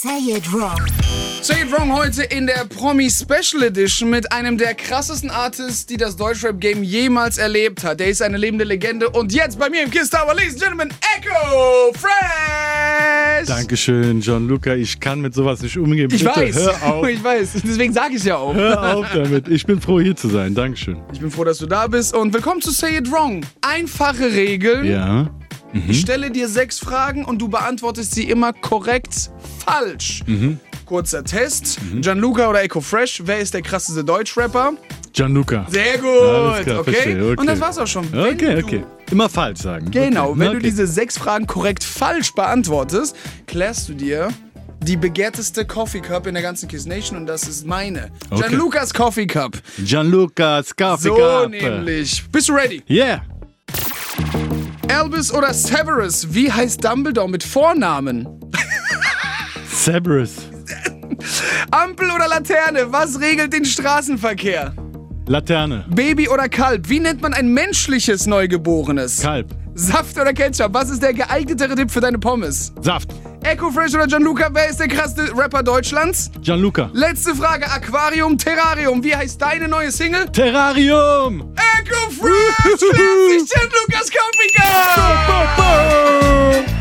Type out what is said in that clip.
Say It Wrong. Say It Wrong heute in der Promi Special Edition mit einem der krassesten Artists, die das Deutschrap-Game jemals erlebt hat. Der ist eine lebende Legende und jetzt bei mir im Kiss Tower, ladies and gentlemen, Echo Fresh! Dankeschön, Gianluca. Ich kann mit sowas nicht umgehen. Ich Bitte, weiß, hör auf. ich weiß. Deswegen sage ich es ja auch. Hör auf damit. Ich bin froh, hier zu sein. Dankeschön. Ich bin froh, dass du da bist und willkommen zu Say It Wrong. Einfache Regeln. Ja. Ich stelle dir 6 Fragen und du beantwortest sie immer korrekt falsch. Kurzer Test. Gianluca oder Echo Fresh, wer ist der krasseste Deutschrapper? Gianluca. Sehr gut, Alles klar, okay? verstehe, okay. Und das war's auch schon. Wenn Okay, du- okay. Immer falsch sagen. Genau, okay. wenn du diese 6 Fragen korrekt falsch beantwortest, klärst du dir die begehrteste Coffee Cup in der ganzen Kiss Nation und das ist meine. Okay. Gianlucas Coffee Cup. Gianlucas Coffee So Cup. nämlich. Bist du ready? Yeah. Albus oder Severus? Wie heißt Dumbledore mit Vornamen? Cerberus. Ampel oder Laterne? Was regelt den Straßenverkehr? Laterne. Baby oder Kalb? Wie nennt man ein menschliches Neugeborenes? Kalb. Saft oder Ketchup? Was ist der geeignetere Dip für deine Pommes? Saft. Echo Fresh oder Gianluca? Wer ist der krasseste Rapper Deutschlands? Gianluca. Letzte Frage. Aquarium, Terrarium. Wie heißt deine neue Single? Terrarium. Echo Fresh! Gianlucas Coffee Cup!